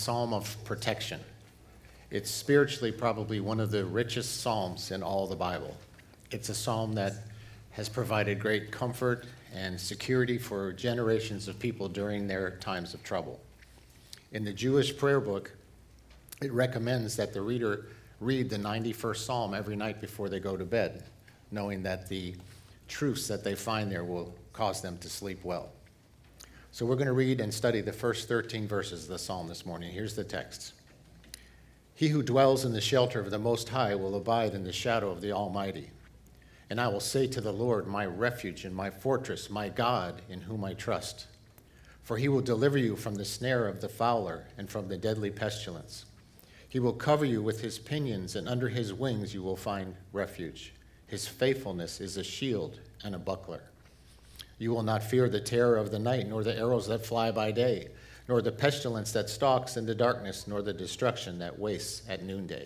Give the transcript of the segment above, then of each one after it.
Psalm of protection. It's spiritually probably one of the richest psalms in all the Bible. It's a psalm that has provided great comfort and security for generations of people during their times of trouble. In the Jewish prayer book, it recommends that the reader read the 91st Psalm every night before they go to bed, knowing that the truths that they find there will cause them to sleep well. So we're going to read and study the first 13 verses of the psalm this morning. Here's the text. He who dwells in the shelter of the Most High will abide in the shadow of the Almighty. And I will say to the Lord, my refuge and my fortress, my God, in whom I trust. For he will deliver you from the snare of the fowler and from the deadly pestilence. He will cover you with his pinions, and under his wings you will find refuge. His faithfulness is a shield and a buckler. You will not fear the terror of the night, nor the arrows that fly by day, nor the pestilence that stalks in the darkness, nor the destruction that wastes at noonday.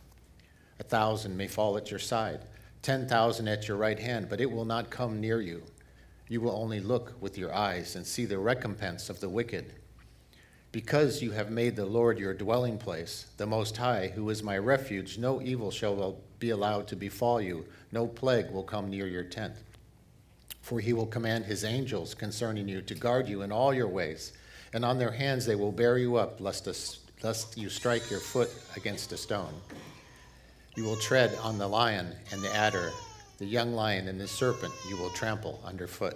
1,000 may fall at your side, 10,000 at your right hand, but it will not come near you. You will only look with your eyes and see the recompense of the wicked. Because you have made the Lord your dwelling place, the Most High, who is my refuge, no evil shall be allowed to befall you, no plague will come near your tent. For he will command his angels concerning you to guard you in all your ways, and on their hands they will bear you up, lest you strike your foot against a stone. You will tread on the lion and the adder, the young lion and the serpent you will trample underfoot.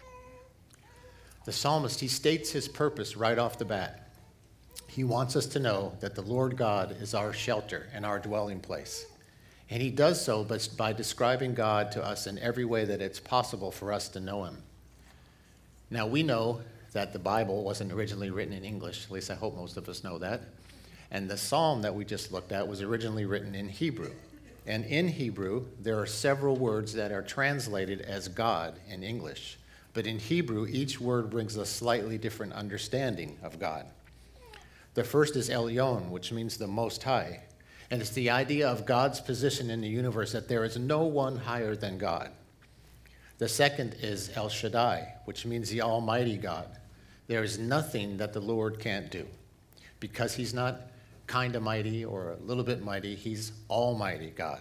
The psalmist, he states his purpose right off the bat. He wants us to know that the Lord God is our shelter and our dwelling place. And he does so by describing God to us in every way that it's possible for us to know him. Now, we know that the Bible wasn't originally written in English, at least I hope most of us know that. And the psalm that we just looked at was originally written in Hebrew. And in Hebrew, there are several words that are translated as God in English. But in Hebrew, each word brings a slightly different understanding of God. The first is Elyon, which means the Most High. And it's the idea of God's position in the universe, that there is no one higher than God. The second is El Shaddai, which means the Almighty God. There is nothing that the Lord can't do. Because he's not kind of mighty or a little bit mighty, he's Almighty God.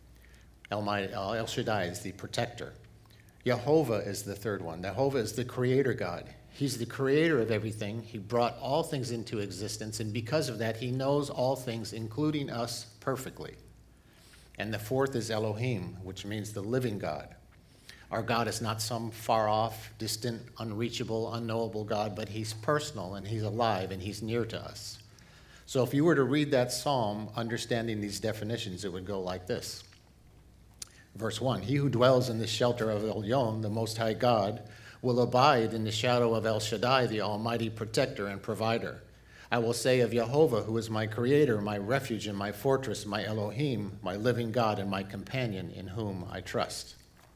El Shaddai is the protector. Jehovah is the third one. Jehovah is the creator God. He's the creator of everything. He brought all things into existence, and because of that, he knows all things, including us, perfectly. And the fourth is Elohim, which means the living God. Our God is not some far-off, distant, unreachable, unknowable God, but he's personal, and he's alive, and he's near to us. So if you were to read that psalm, understanding these definitions, it would go like this. Verse 1, he who dwells in the shelter of Elyon, the Most High God, will abide in the shadow of El Shaddai, the Almighty protector and provider. I will say of Jehovah, who is my creator, my refuge and my fortress, my Elohim, my living God and my companion in whom I trust.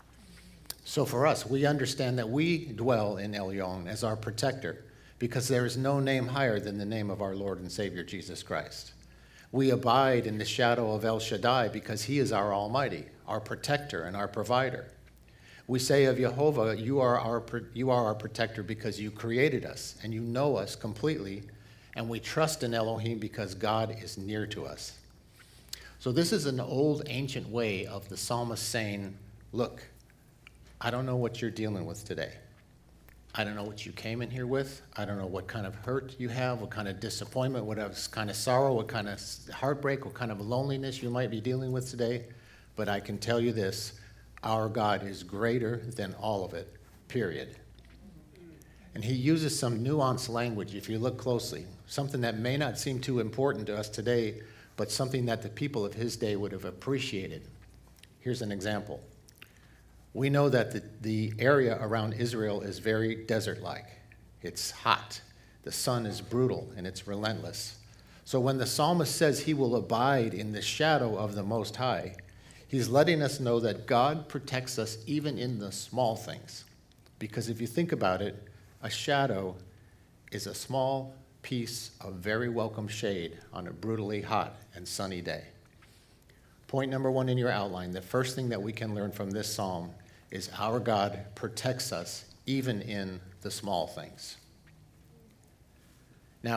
So for us, we understand that we dwell in Elyon as our protector because there is no name higher than the name of our Lord and Savior, Jesus Christ. We abide in the shadow of El Shaddai because he is our Almighty, our protector and our provider. We say of Jehovah, you are our protector because you created us and you know us completely, and we trust in Elohim because God is near to us. So this is an old ancient way of the psalmist saying, look, I don't know what you're dealing with today. I don't know what you came in here with. I don't know what kind of hurt you have, what kind of disappointment, what kind of sorrow, what kind of heartbreak, what kind of loneliness you might be dealing with today. But I can tell you this, our God is greater than all of it, period. And he uses some nuanced language, if you look closely, something that may not seem too important to us today, but something that the people of his day would have appreciated. Here's an example. We know that the area around Israel is very desert-like. It's hot. The sun is brutal, and it's relentless. So when the psalmist says he will abide in the shadow of the Most High, he's letting us know that God protects us even in the small things. Because if you think about it, a shadow is a small piece of very welcome shade on a brutally hot and sunny day. Point number one in your outline, the first thing that we can learn from this psalm is our God protects us even in the small things. Now,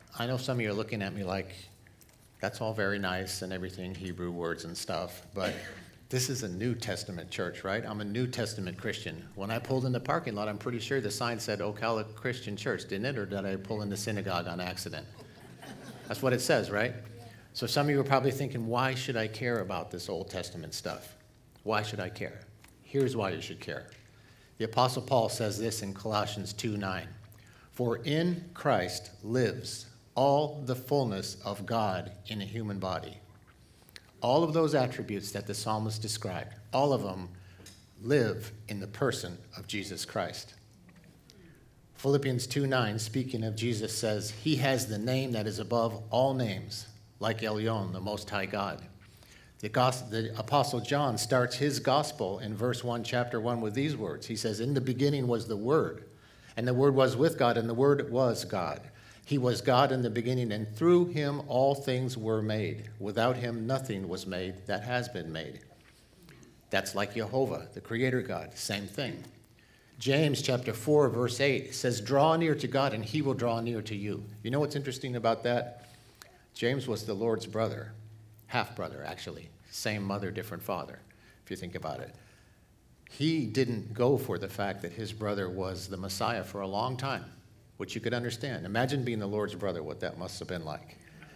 I know some of you are looking at me like, that's all very nice and everything, Hebrew words and stuff, but this is a New Testament church, right? I'm a New Testament Christian. When I pulled in the parking lot, I'm pretty sure the sign said Ocala Christian Church, didn't it? Or did I pull in the synagogue on accident? That's what it says, right? So some of you are probably thinking, why should I care about this Old Testament stuff? Why should I care? Here's why you should care. The Apostle Paul says this in Colossians 2:9. For in Christ lives all the fullness of God in a human body. All of those attributes that the psalmist described, all of them live in the person of Jesus Christ. Philippians 2:9, speaking of Jesus, says, he has the name that is above all names, like Elyon, the Most High God. The Apostle John starts his gospel in verse 1, chapter 1, with these words. He says, in the beginning was the Word, and the Word was with God, and the Word was God. He was God in the beginning, and through him all things were made. Without him nothing was made that has been made. That's like Jehovah, the Creator God, same thing. James chapter 4, verse 8 says, draw near to God, and he will draw near to you. You know what's interesting about that? James was the Lord's brother, half-brother, actually. Same mother, different father, if you think about it. He didn't go for the fact that his brother was the Messiah for a long time, which you could understand. Imagine being the Lord's brother, what that must have been like.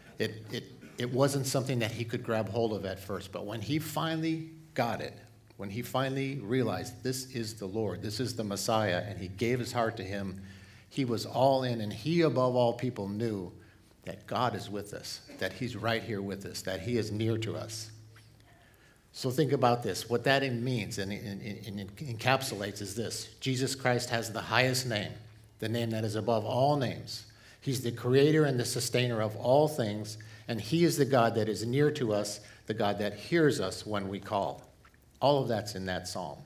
It wasn't something that he could grab hold of at first, but when he finally got it, when he finally realized this is the Lord, this is the Messiah, and he gave his heart to him, he was all in, and he above all people knew that God is with us, that he's right here with us, that he is near to us. So think about this. What that means and encapsulates is this. Jesus Christ has the highest name, the name that is above all names. He's the creator and the sustainer of all things, and he is the God that is near to us, the God that hears us when we call. All of that's in that psalm.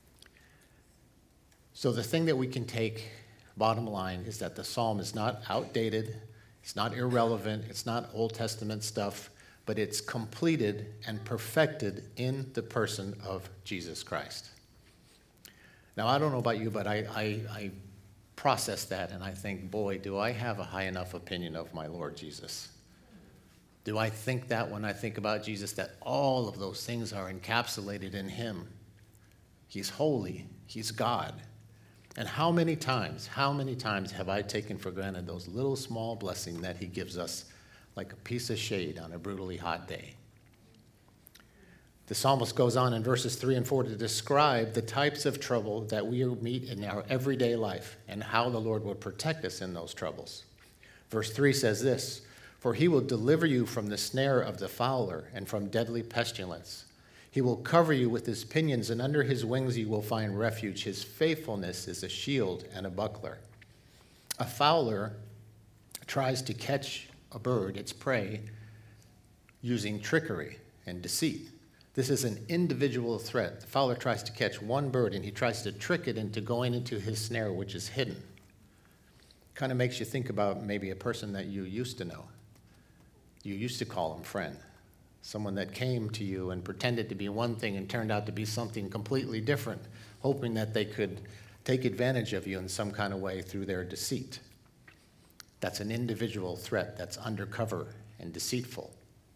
So the thing that we can take, bottom line, is that the psalm is not outdated, it's not irrelevant, it's not Old Testament stuff, but it's completed and perfected in the person of Jesus Christ. Now, I don't know about you, but I process that and I think, boy, do I have a high enough opinion of my Lord Jesus? Do I think that when I think about Jesus, that all of those things are encapsulated in him? He's holy, he's God. And how many times have I taken for granted those little small blessings that he gives us like a piece of shade on a brutally hot day? The psalmist goes on in verses 3 and 4 to describe the types of trouble that we meet in our everyday life and how the Lord will protect us in those troubles. Verse 3 says this, for he will deliver you from the snare of the fowler and from deadly pestilence. He will cover you with his pinions, and under his wings you will find refuge. His faithfulness is a shield and a buckler. A fowler tries to catch a bird, its prey, using trickery and deceit. This is an individual threat. The fowler tries to catch one bird, and he tries to trick it into going into his snare, which is hidden. Kind of makes you think about maybe a person that you used to know. You used to call him friend. Someone that came to you and pretended to be one thing and turned out to be something completely different, hoping that they could take advantage of you in some kind of way through their deceit. That's an individual threat that's undercover and deceitful.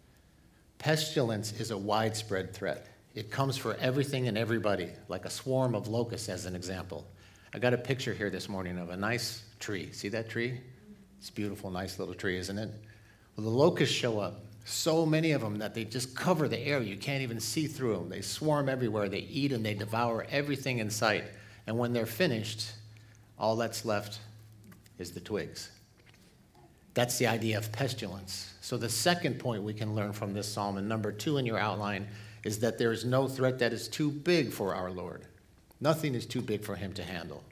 Pestilence is a widespread threat. It comes for everything and everybody, like a swarm of locusts as an example. I got a picture here this morning of a nice tree. See that tree? It's a beautiful, nice little tree, isn't it? Well, the locusts show up. So many of them that they just cover the air. You can't even see through them. They swarm everywhere. They eat and they devour everything in sight. And when they're finished, all that's left is the twigs. That's the idea of pestilence. So the second point we can learn from this psalm, and number 2 in your outline, is that there is no threat that is too big for our Lord. Nothing is too big for him to handle.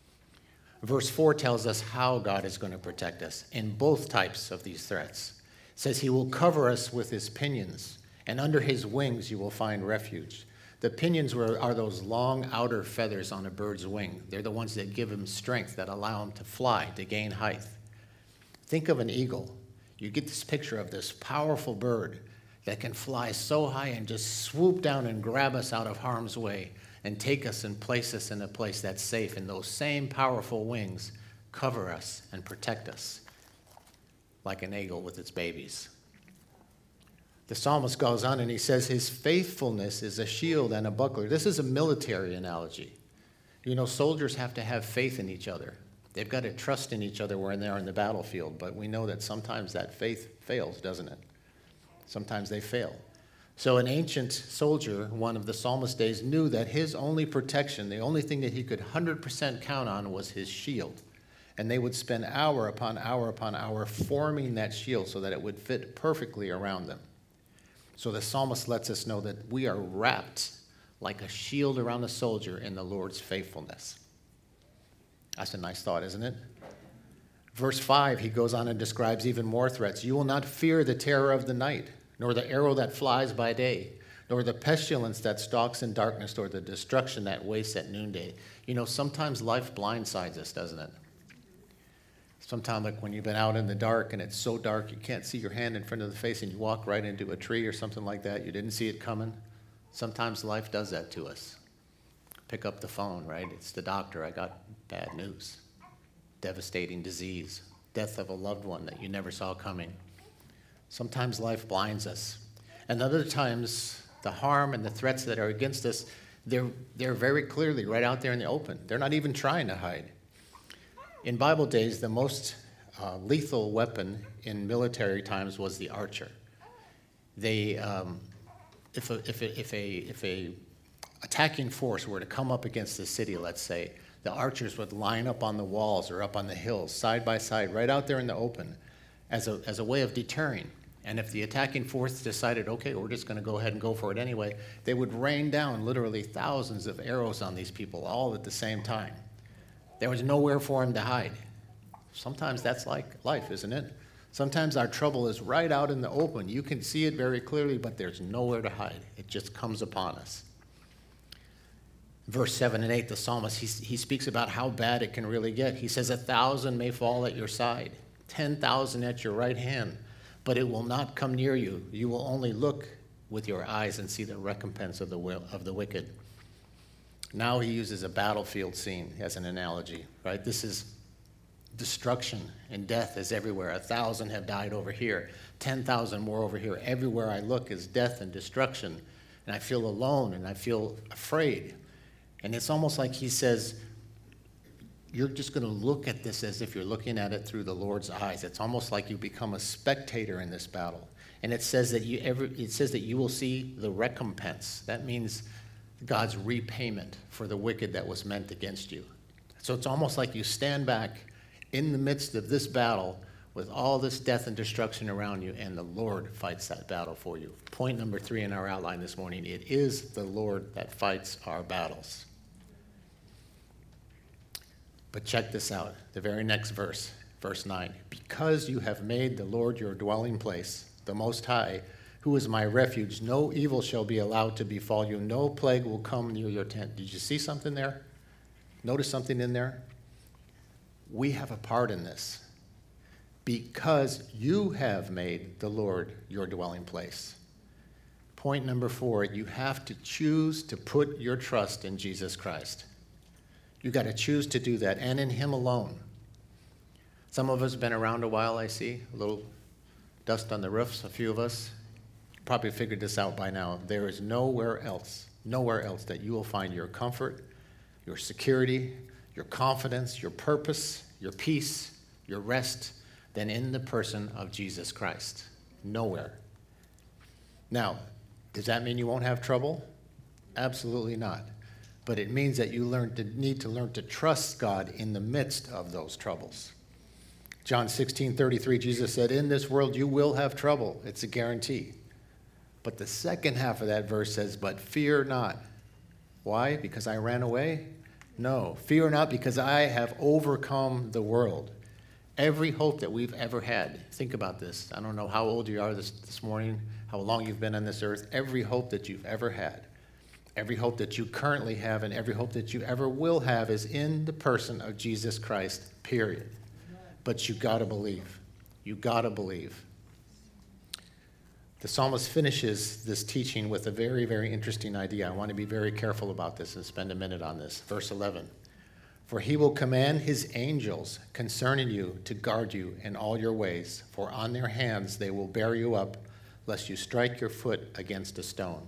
Verse 4 tells us how God is going to protect us in both types of these threats. It says he will cover us with his pinions, and under his wings you will find refuge. The pinions are those long outer feathers on a bird's wing. They're the ones that give him strength, that allow him to fly, to gain height. Think of an eagle. You get this picture of this powerful bird that can fly so high and just swoop down and grab us out of harm's way and take us and place us in a place that's safe. And those same powerful wings cover us and protect us. like an eagle with its babies. The psalmist goes on and he says his faithfulness is a shield and a buckler. This is a military analogy. You know, soldiers have to have faith in each other. They've got to trust in each other when they're in the battlefield, but we know that sometimes that faith fails, doesn't it? Sometimes they fail. So an ancient soldier, one of the psalmist's days, knew that his only protection, the only thing that he could 100% count on was his shield. And they would spend hour upon hour upon hour forming that shield so that it would fit perfectly around them. So the psalmist lets us know that we are wrapped like a shield around a soldier in the Lord's faithfulness. That's a nice thought, isn't it? Verse 5, he goes on and describes even more threats. You will not fear the terror of the night, nor the arrow that flies by day, nor the pestilence that stalks in darkness, nor the destruction that wastes at noonday. You know, sometimes life blindsides us, doesn't it? Sometimes, like when you've been out in the dark and it's so dark you can't see your hand in front of the face and you walk right into a tree or something like that. You didn't see it coming. Sometimes life does that to us. Pick up the phone, right? It's the doctor. I got bad news. Devastating disease. Death of a loved one that you never saw coming. Sometimes life blinds us. And other times, the harm and the threats that are against us, they're very clearly right out there in the open. They're not even trying to hide. In Bible days, the most lethal weapon in military times was the archer. They, if a attacking force were to come up against the city, let's say, the archers would line up on the walls or up on the hills, side by side, right out there in the open, as a way of deterring. And if the attacking force decided, okay, we're just going to go ahead and go for it anyway, they would rain down literally thousands of arrows on these people all at the same time. There was nowhere for him to hide. Sometimes that's like life, isn't it? Sometimes our trouble is right out in the open. You can see it very clearly, but there's nowhere to hide. It just comes upon us. Verse 7 and 8, the psalmist, he speaks about how bad it can really get. He says, 1,000 may fall at your side, 10,000 at your right hand, but it will not come near you. You will only look with your eyes and see the recompense of the wicked. Now he uses a battlefield scene as an analogy, right? This is destruction and death is everywhere. 1,000 have died over here, 10,000 more over here. Everywhere I look is death and destruction, and I feel alone and I feel afraid. And it's almost like he says, you're just going to look at this as if you're looking at it through the Lord's eyes. It's almost like you become a spectator in this battle. And it says that you will see the recompense. That means God's repayment for the wicked that was meant against you. So it's almost like you stand back in the midst of this battle with all this death and destruction around you, and the Lord fights that battle for you. Point number 3 in our outline this morning, it is the Lord that fights our battles. But check this out, the very next verse, verse 9. Because you have made the Lord your dwelling place, the Most High, who is my refuge, no evil shall be allowed to befall you, no plague will come near your tent. Did you see something there? Notice something in there? We have a part in this. Because you have made the Lord your dwelling place. Point number 4, you have to choose to put your trust in Jesus Christ. You've got to choose to do that, and in him alone. Some of us have been around a while, I see. A little dust on the roofs, a few of us. Probably figured this out by now. There is nowhere else that you will find your comfort, your security, your confidence, your purpose, your peace, your rest, than in the person of Jesus Christ. Nowhere. Now, does that mean you won't have trouble? Absolutely not. But it means that you need to learn to trust God in the midst of those troubles. John 16:33, Jesus said, in this world you will have trouble. It's a guarantee. But the second half of that verse says, but fear not. Why? Because I ran away? No. Fear not, because I have overcome the world. Every hope that we've ever had. Think about this. I don't know how old you are this morning, how long you've been on this earth. Every hope that you've ever had, every hope that you currently have, and every hope that you ever will have is in the person of Jesus Christ, period. But you got to believe. You got to believe. The psalmist finishes this teaching with a very, very interesting idea. I want to be very careful about this and spend a minute on this. Verse 11. For he will command his angels concerning you to guard you in all your ways, for on their hands they will bear you up, lest you strike your foot against a stone.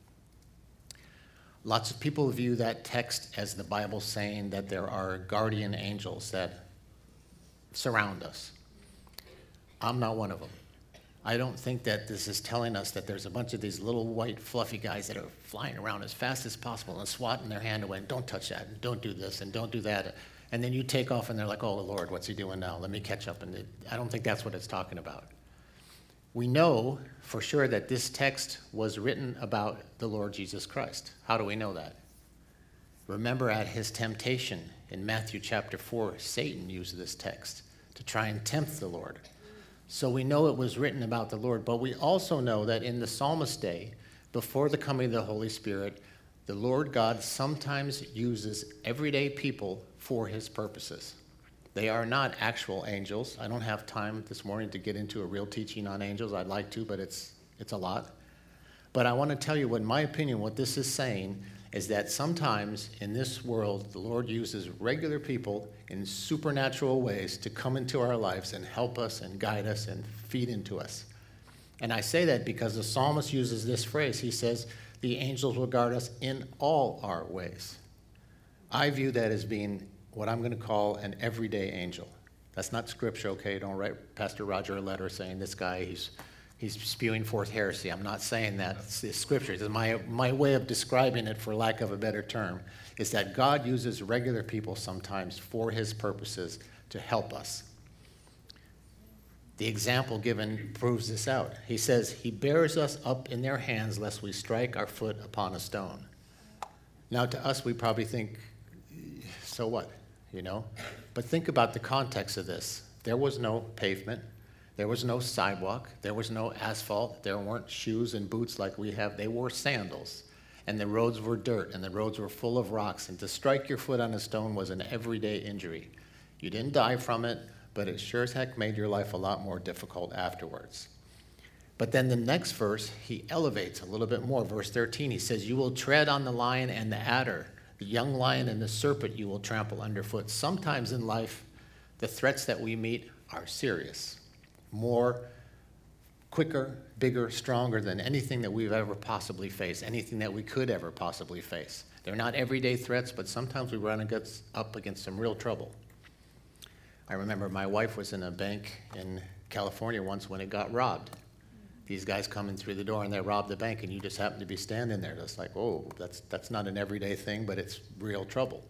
Lots of people view that text as the Bible saying that there are guardian angels that surround us. I'm not one of them. I don't think that this is telling us that there's a bunch of these little white fluffy guys that are flying around as fast as possible and swatting their hand away, and don't touch that, and don't do this, and don't do that. And then you take off and they're like, oh, Lord, what's he doing now? Let me catch up. And I don't think that's what it's talking about. We know for sure that this text was written about the Lord Jesus Christ. How do we know that? Remember at his temptation in Matthew chapter 4, Satan used this text to try and tempt the Lord. So we know it was written about the Lord, but we also know that in the psalmist's day, before the coming of the Holy Spirit, the Lord God sometimes uses everyday people for his purposes. They are not actual angels. I don't have time this morning to get into a real teaching on angels. I'd like to, but it's a lot. But I want to tell you, in my opinion, what this is saying is that sometimes in this world, the Lord uses regular people in supernatural ways to come into our lives and help us and guide us and feed into us. And I say that because the psalmist uses this phrase. He says, the angels will guard us in all our ways. I view that as being what I'm going to call an everyday angel. That's not scripture, okay? Don't write Pastor Roger a letter saying this guy, he's spewing forth heresy. I'm not saying that. It's scripture. It's my way of describing it, for lack of a better term, is that God uses regular people sometimes for his purposes to help us. The example given proves this out. He says, he bears us up in their hands lest we strike our foot upon a stone. Now to us, we probably think, so what, you know? But think about the context of this. There was no pavement. There was no sidewalk. There was no asphalt. There weren't shoes and boots like we have. They wore sandals. And the roads were dirt, and the roads were full of rocks. And to strike your foot on a stone was an everyday injury. You didn't die from it, but it sure as heck made your life a lot more difficult afterwards. But then the next verse, he elevates a little bit more. Verse 13, he says, you will tread on the lion and the adder, the young lion and the serpent you will trample underfoot. Sometimes in life, the threats that we meet are serious. More, quicker, bigger, stronger than anything that we've ever possibly faced, anything that we could ever possibly face. They're not everyday threats, but sometimes we run up against some real trouble. I remember my wife was in a bank in California once when it got robbed. These guys come in through the door and they rob the bank, and you just happen to be standing there. It's like, whoa, that's not an everyday thing, but it's real trouble.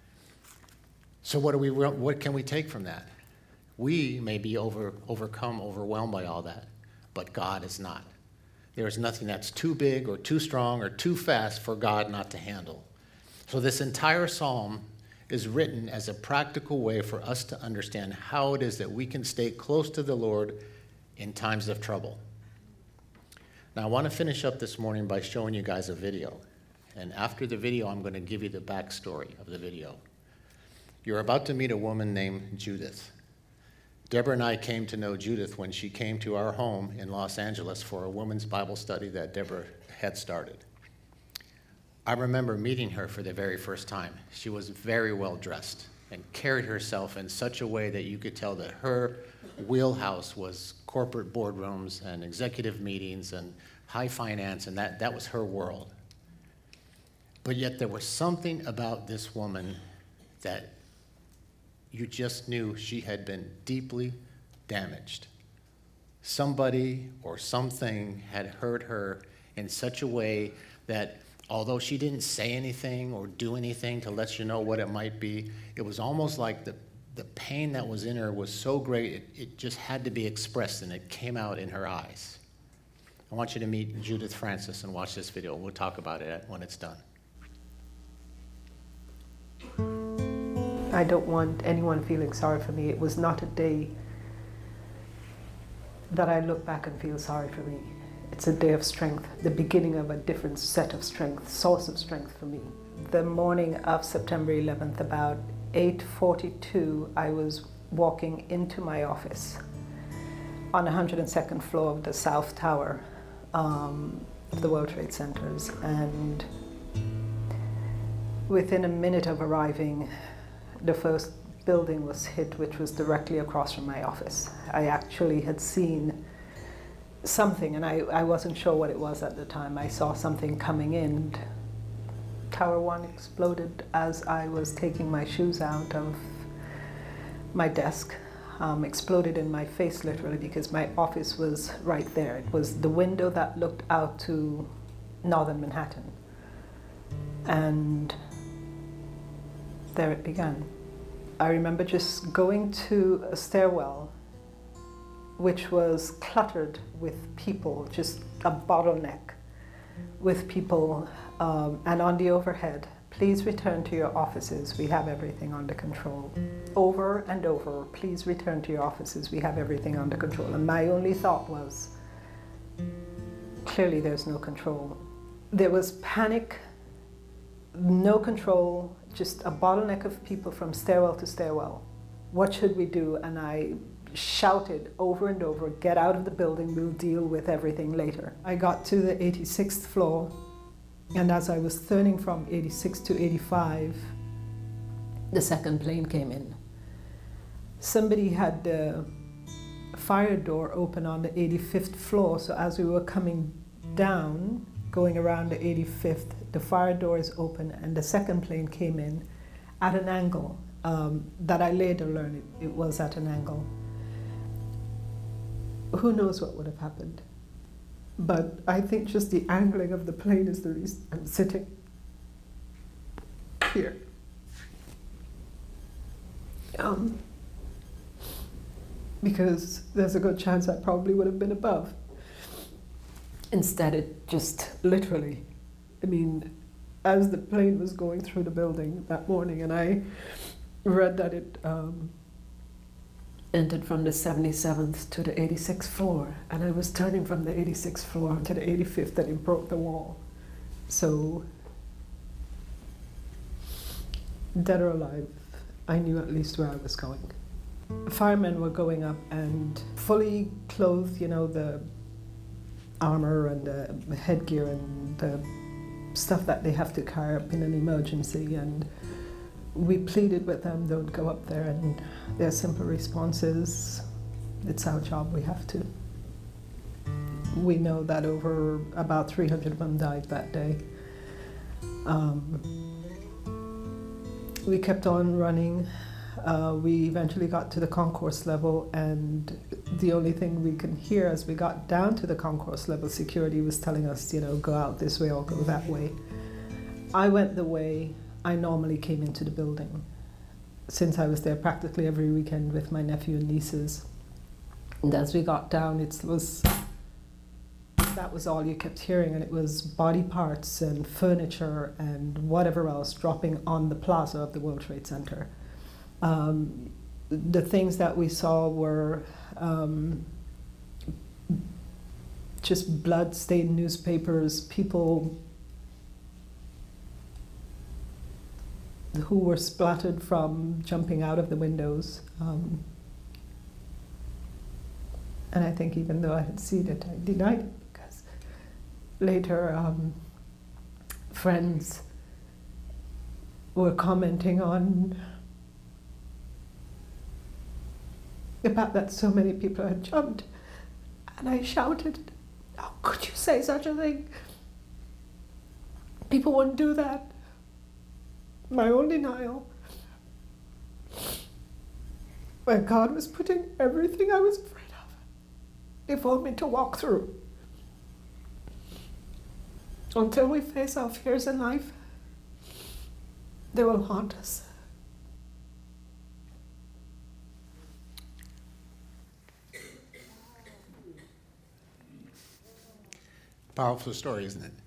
So what can we take from that? We may be overwhelmed by all that, but God is not. There is nothing that's too big or too strong or too fast for God not to handle. So this entire psalm is written as a practical way for us to understand how it is that we can stay close to the Lord in times of trouble. Now, I want to finish up this morning by showing you guys a video. And after the video, I'm going to give you the backstory of the video. You're about to meet a woman named Judith. Deborah and I came to know Judith when she came to our home in Los Angeles for a women's Bible study that Deborah had started. I remember meeting her for the very first time. She was very well dressed and carried herself in such a way that you could tell that her wheelhouse was corporate boardrooms and executive meetings and high finance, and that was her world. But yet there was something about this woman that you just knew she had been deeply damaged. Somebody or something had hurt her in such a way that although she didn't say anything or do anything to let you know what it might be, it was almost like the pain that was in her was so great, it just had to be expressed, and it came out in her eyes. I want you to meet Judith Francis and watch this video. We'll talk about it when it's done. I don't want anyone feeling sorry for me. It was not a day that I look back and feel sorry for me. It's a day of strength, the beginning of a different set of strength, source of strength for me. The morning of September 11th, about 8:42, I was walking into my office on the 102nd floor of the South Tower of the World Trade Centers. And within a minute of arriving, the first building was hit, which was directly across from my office. I actually had seen something, and I wasn't sure what it was at the time. I saw something coming in. Tower 1 exploded as I was taking my shoes out of my desk. Exploded in my face, literally, because my office was right there. It was the window that looked out to northern Manhattan. And there it began. I remember just going to a stairwell which was cluttered with people, just a bottleneck with people, and on the overhead, please return to your offices, we have everything under control. Over and over, please return to your offices, we have everything under control. And my only thought was, clearly there's no control. There was panic, no control, just a bottleneck of people from stairwell to stairwell. What should we do? And I shouted over and over, get out of the building, we'll deal with everything later. I got to the 86th floor, and as I was turning from 86 to 85, the second plane came in. Somebody had the fire door open on the 85th floor, so as we were coming down, going around the 85th, the fire door is open, and the second plane came in at an angle that I later learned it was at an angle. Who knows what would have happened? But I think just the angling of the plane is the reason I'm sitting here. Because there's a good chance I probably would have been above. Instead, it just literally, I mean, as the plane was going through the building that morning, and I read that it entered from the 77th to the 86th floor, and I was turning from the 86th floor to the 85th, and it broke the wall. So, dead or alive, I knew at least where I was going. Firemen were going up and fully clothed, you know, the armor and the headgear and the stuff that they have to carry up in an emergency, and we pleaded with them, don't go up there, and their simple response is, it's our job, we have to. We know that over about 300 of them died that day. We kept on running. We eventually got to the concourse level, and the only thing we could hear as we got down to the concourse level, security was telling us, you know, go out this way or go that way. I went the way I normally came into the building, since I was there practically every weekend with my nephew and nieces. And as we got down, that was all you kept hearing, and it was body parts and furniture and whatever else dropping on the plaza of the World Trade Center. The things that we saw were just blood-stained newspapers, people who were splattered from jumping out of the windows. And I think even though I had seen it, I denied it, because later friends were commenting on about that so many people had jumped, and I shouted, how could you say such a thing? People wouldn't do that. My own denial, where God was putting everything I was afraid of before me to walk through. Until we face our fears in life, they will haunt us. Powerful story, isn't it?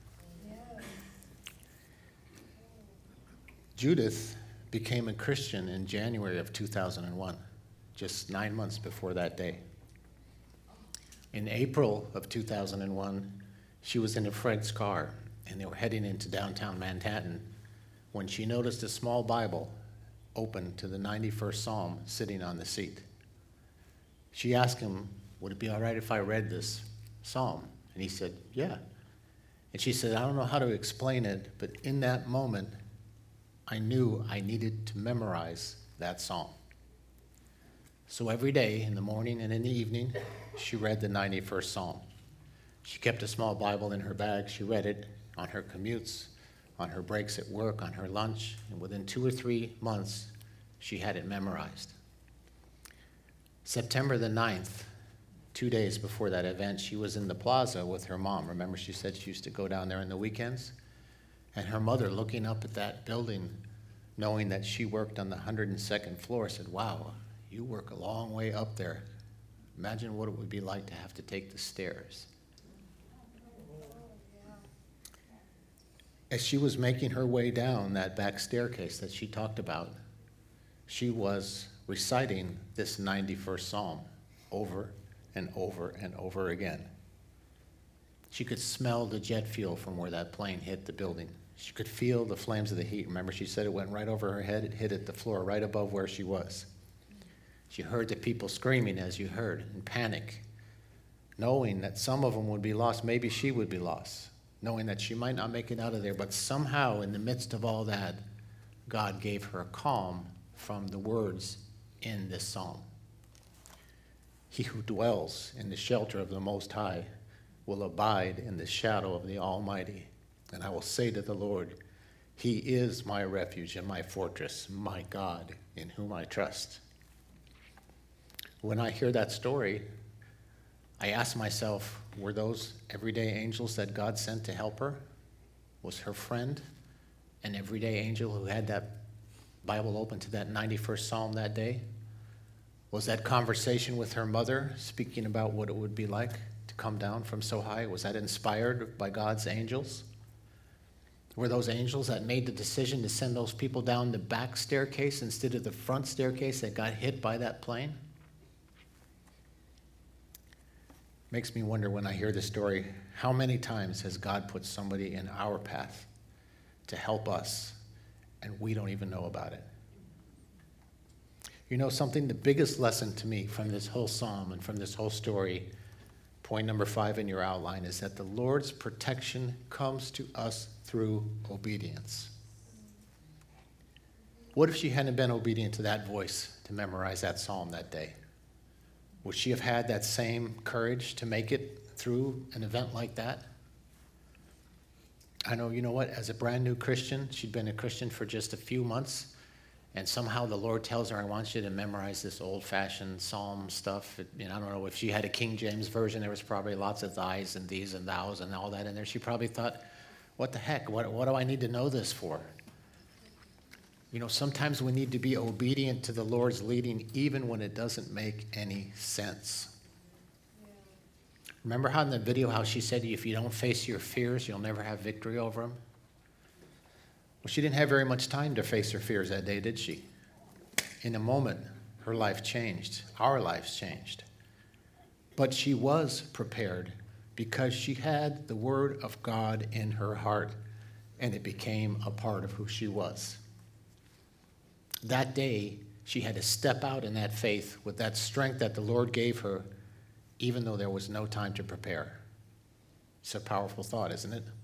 Judith became a Christian in January of 2001, just 9 months before that day. In April of 2001, she was in a friend's car, and they were heading into downtown Manhattan when she noticed a small Bible open to the 91st Psalm sitting on the seat. She asked him, would it be all right if I read this psalm? And he said, yeah. And she said, I don't know how to explain it, but in that moment, I knew I needed to memorize that psalm. So every day, in the morning and in the evening, she read the 91st Psalm. She kept a small Bible in her bag. She read it on her commutes, on her breaks at work, on her lunch, and within 2 or 3 months, she had it memorized. September the 9th, 2 days before that event, she was in the plaza with her mom. Remember, she said she used to go down there on the weekends? And her mother, looking up at that building, knowing that she worked on the 102nd floor, said, "Wow, you work a long way up there. Imagine what it would be like to have to take the stairs." As she was making her way down that back staircase that she talked about, she was reciting this 91st Psalm over and over and over again. She could smell the jet fuel from where that plane hit the building. She could feel the flames of the heat. Remember, she said it went right over her head. It hit at the floor right above where she was. She heard the people screaming, as you heard, in panic, knowing that some of them would be lost. Maybe she would be lost, knowing that she might not make it out of there. But somehow, in the midst of all that, God gave her a calm from the words in this psalm. He who dwells in the shelter of the Most High will abide in the shadow of the Almighty. And I will say to the Lord, He is my refuge and my fortress, my God, in whom I trust. When I hear that story, I ask myself, were those everyday angels that God sent to help her? Was her friend an everyday angel who had that Bible open to that 91st Psalm that day? Was that conversation with her mother speaking about what it would be like to come down from so high? Was that inspired by God's angels? Were those angels that made the decision to send those people down the back staircase instead of the front staircase that got hit by that plane? Makes me wonder when I hear this story, how many times has God put somebody in our path to help us and we don't even know about it? You know something, the biggest lesson to me from this whole psalm and from this whole story, point number 5 in your outline, is that the Lord's protection comes to us through obedience. What if she hadn't been obedient to that voice to memorize that psalm that day? Would she have had that same courage to make it through an event like that? I know, you know what, as a brand new Christian, she'd been a Christian for just a few months, and somehow the Lord tells her, I want you to memorize this old-fashioned psalm stuff. I don't know if she had a King James version, there was probably lots of thys and these and thous and all that in there. She probably thought, what the heck, what do I need to know this for? You know, sometimes we need to be obedient to the Lord's leading even when it doesn't make any sense. Remember how in the video how she said, if you don't face your fears, you'll never have victory over them? Well, she didn't have very much time to face her fears that day, did she? In a moment, her life changed. Our lives changed. But she was prepared because she had the Word of God in her heart, and it became a part of who she was. That day, she had to step out in that faith with that strength that the Lord gave her, even though there was no time to prepare. It's a powerful thought, isn't it?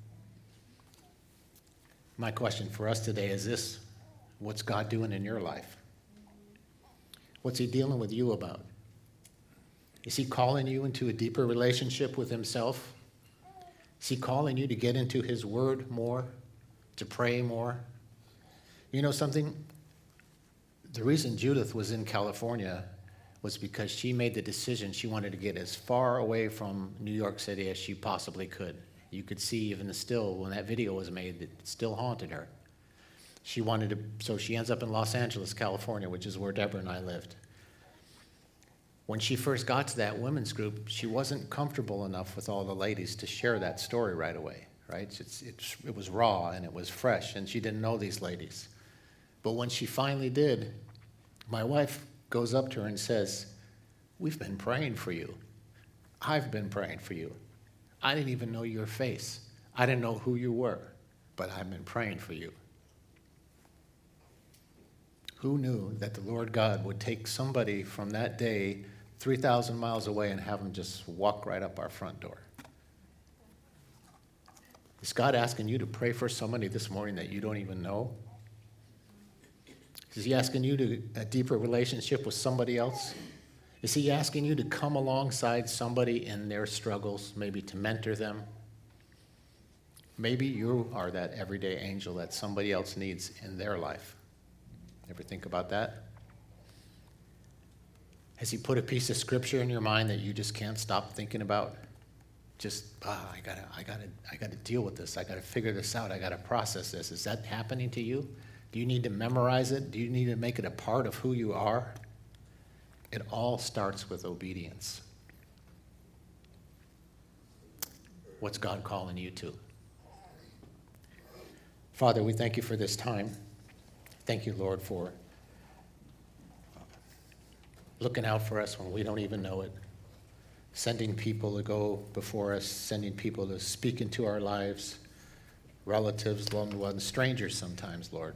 My question for us today is this: what's God doing in your life? What's He dealing with you about? Is He calling you into a deeper relationship with Himself? Is He calling you to get into His Word more, to pray more? You know something? The reason Judith was in California was because she made the decision she wanted to get as far away from New York City as she possibly could. You could see even still when that video was made, it still haunted her. She wanted to, so she ends up in Los Angeles, California, which is where Deborah and I lived. When she first got to that women's group, she wasn't comfortable enough with all the ladies to share that story right away, right? It was raw and it was fresh, and she didn't know these ladies. But when she finally did, my wife goes up to her and says, "We've been praying for you. I've been praying for you. I didn't even know your face. I didn't know who you were, but I've been praying for you." Who knew that the Lord God would take somebody from that day 3,000 miles away and have them just walk right up our front door? Is God asking you to pray for somebody this morning that you don't even know? Is he asking you to a deeper relationship with somebody else? Is he asking you to come alongside somebody in their struggles, maybe to mentor them? Maybe you are that everyday angel that somebody else needs in their life. Ever think about that? Has he put a piece of scripture in your mind that you just can't stop thinking about? Just, I gotta deal with this. I gotta figure this out. I gotta process this. Is that happening to you? Do you need to memorize it? Do you need to make it a part of who you are? It all starts with obedience. What's God calling you to? Father, we thank you for this time. Thank you, Lord, for looking out for us when we don't even know it. Sending people to go before us, sending people to speak into our lives, relatives, loved ones, strangers sometimes, Lord.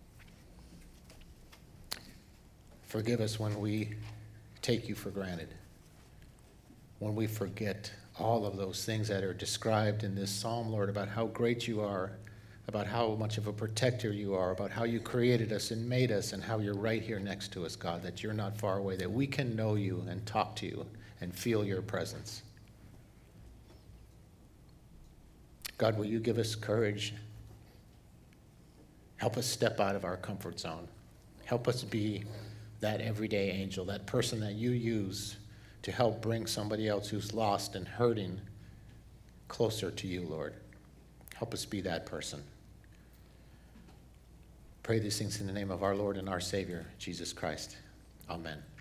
Forgive us when we take you for granted, when we forget all of those things that are described in this psalm, Lord, about how great you are, about how much of a protector you are, about how you created us and made us, and how you're right here next to us, God, that you're not far away, that we can know you and talk to you and feel your presence. God, will you give us courage? Help us step out of our comfort zone. Help us be that everyday angel, that person that you use to help bring somebody else who's lost and hurting closer to you, Lord. Help us be that person. Pray these things in the name of our Lord and our Savior, Jesus Christ. Amen.